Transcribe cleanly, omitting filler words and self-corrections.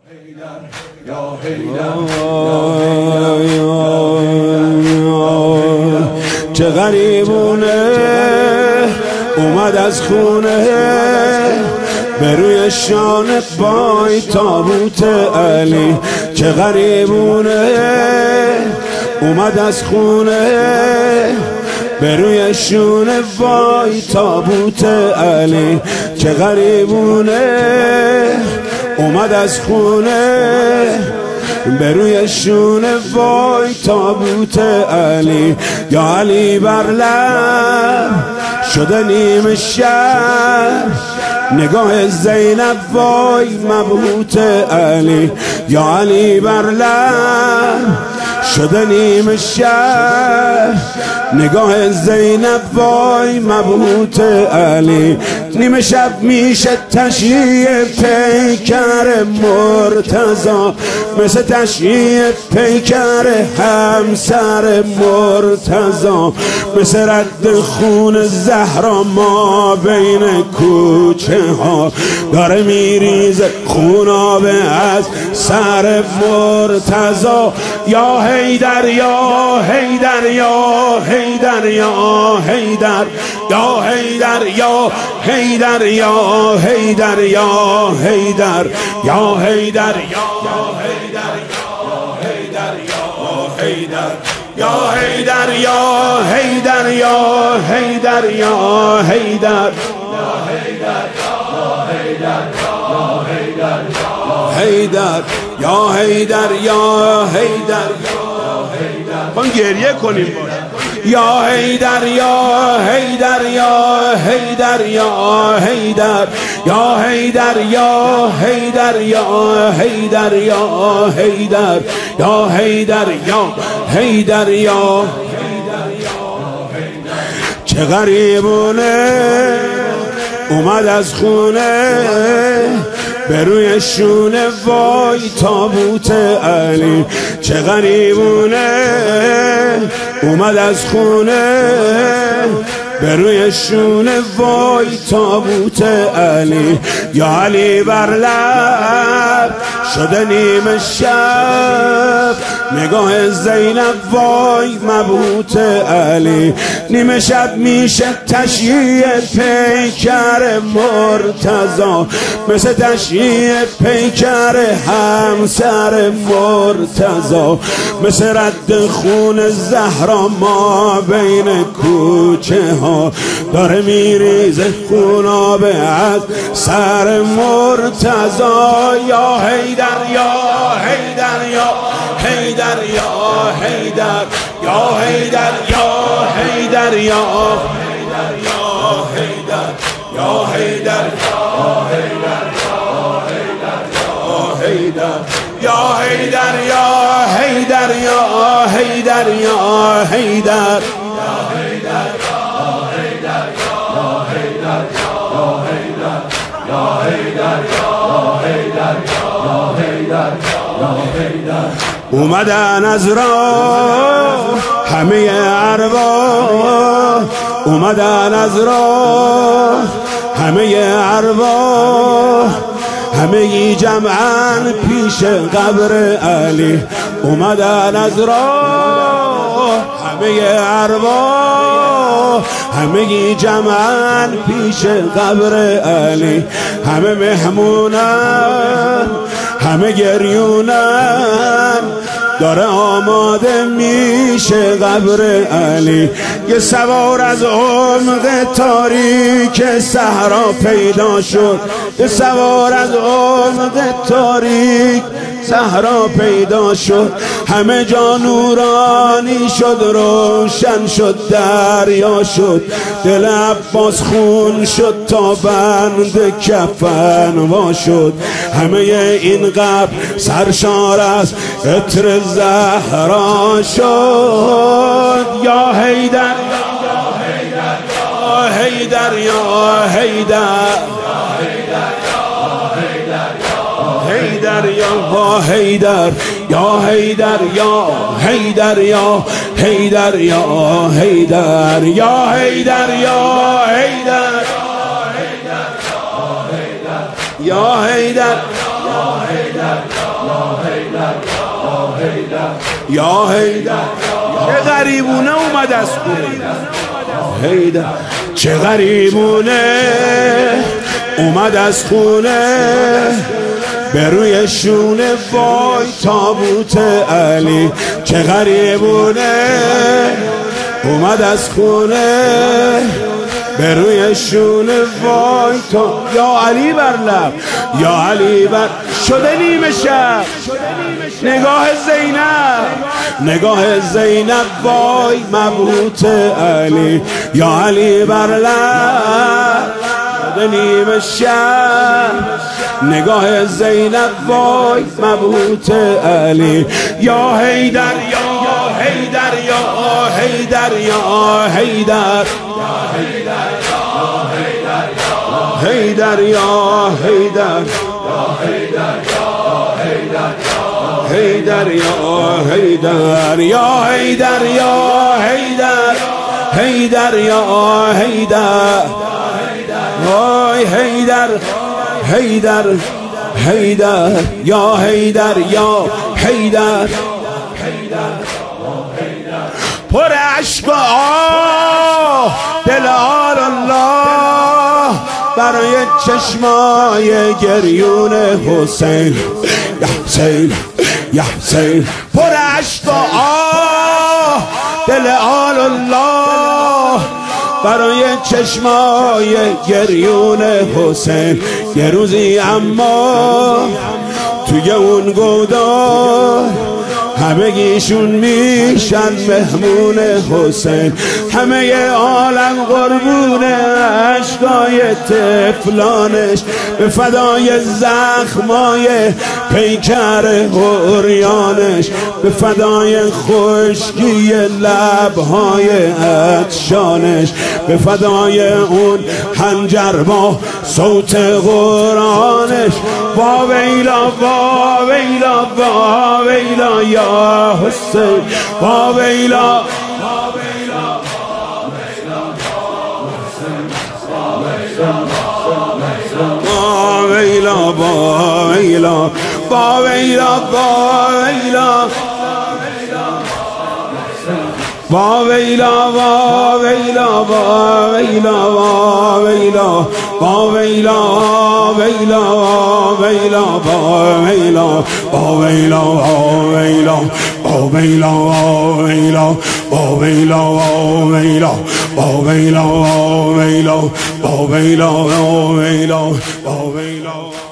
چه غریبونه اومد از خونه به روی شانه بای تابوت علی. چه غریبونه اومد از خونه به روی شونه وای تابوت علی. چه غریبونه اومد از خونه به روی شونه وای تابوت علی. یا علی بر لب شده نیم شب نگاه زینب وای مبهوت علی. یا علی بر لب شده نیم شب نگاه زینب وای مبهوت علی. نیم شب میشه تشییع پیکر مرتضی، مثل تشییع پیکر همسر مرتضی، مثل رد خون زهرا ما بین کوچه ها داره میریزه خونابه از سر مرتضی. یا حیدر یا حیدر یا حیدر یا حیدر یا حیدر یا حیدر یا حیدر یا حیدر یا حیدر یا حیدر یا حیدر یا حیدر یا حیدر حیدر یا حیدر یا حیدر من گریه کنیم یا حیدر یا حیدر یا حیدر یا حیدر یا حیدر یا حیدر یا حیدر یا حیدر یا حیدر یا حیدر یا. چه غریبونه اومد از خونه به روی شونه وای تابوت علی. چه غریبونه اومد از خونه به روی شونه وای تابوت علی. یا علی بر لب شده نیم شب نگاه زینب وای مبهوت علی. نیم شب میشه تشییع پیکر مرتضی، مثل تشییع پیکر همسر مرتضی، مثل رد خون زهرا ما بین کوچه ها داره میریزه خونابه از سر مرتضی. یا حیدر یا حیدر یا حیدر یا حیدر یا حیدر یا حیدر یا حیدر یا حیدر یا حیدر یا حیدر یا حیدر یا حیدر. اومدن از راه همه ارواح، اومدن از راه همه ارواح، همه جمعن پیش قبر علی. اومدن از راه همه ارواح، همه جمعن پیش قبر علی. همه مهمونن همه گریونن داره آماده میشه قبر علی. یه سوار از عمق تاریک صحرا پیدا شد، یه سوار از عمق تاریک صحرا پیدا شد. همه جا نورانی شد، روشن شد، دریا شد. دل عباس خون شد تا بند کفن وا شد. همه این قبر سرشار از عطر زهرا شد. یا حیدر یا حیدر یا حیدر حیدر یا حیدر یا حیدر یا حیدر یا حیدر یا حیدر یا حیدر یا حیدر یا حیدر یا حیدر چه غریبونه اومد از خونه حیدر چه غریبونه اومد از خونه به روی شونه وای تابوت علی چه غریبونه اومد از خونه به روی شونه وای تا یا علی بر لب یا علی بر شده نیمه شب نگاه زینب وای مبهوت علی یا علی بر لب شده نیمه شب نگاه زینب وای مبهوت علی یا حیدر یا حیدر یا حیدر یا حیدر حیدر یا حیدر حیدر یا حیدر یا حیدر یا حیدر حیدر یا حیدر وای حیدر حیدر حیدر یا حیدر یا حیدر پر عشق آه دل آل الله برای چشمای گریون حسین یا حسین یا حسین پر عشق آه دل آل الله برای چشمای گریون حسین یه روزی اما توی اون گودار همگیشون میشن مهمون حسین همه عالم قربون عشقای طفلانش به فدای زخمای پیکر عریانش به فدای خشکی لبهای عطشانش به فدای اون حنجر با صوت قرآنش وا ویلا وا ویلا وا ویلا یا حسین وا ویلا با ویلا با ویلا با ویلا با ویلا با ویلا با ویلا با ویلا با ویلا با ویلا ویلا ویلا با ویلا با ویلا ویلا با ویلا ویلا با ویلا ویلا با ویلا ویلا با ویلا ویلا با ویلا